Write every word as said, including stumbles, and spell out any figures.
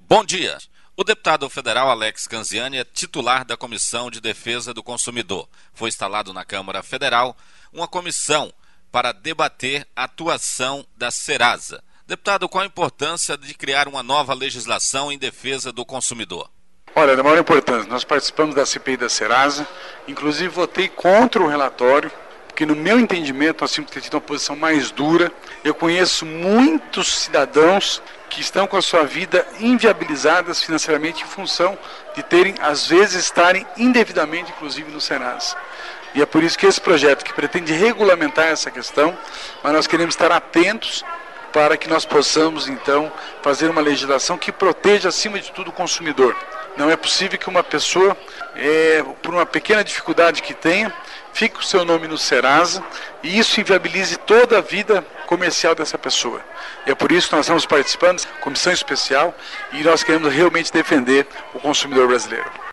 Bom dia. O deputado federal Alex Canziani é titular da Comissão de Defesa do Consumidor. Foi instalado na Câmara Federal uma comissão para debater a atuação da Serasa. Deputado, qual a importância de criar uma nova legislação em defesa do consumidor? Olha, da maior importância, nós participamos da C P I da Serasa, inclusive votei contra o relatório, porque no meu entendimento nós tínhamos que ter tido uma posição mais dura. Eu conheço muitos cidadãos que estão com a sua vida inviabilizadas financeiramente em função de terem, às vezes, estarem indevidamente, inclusive, no Serasa. E é por isso que esse projeto, que pretende regulamentar essa questão, mas nós queremos estar atentos para que nós possamos, então, fazer uma legislação que proteja, acima de tudo, o consumidor. Não é possível que uma pessoa, é, por uma pequena dificuldade que tenha, fique o seu nome no Serasa e isso inviabilize toda a vida comercial dessa pessoa. E é por isso que nós estamos participando da comissão especial e nós queremos realmente defender o consumidor brasileiro.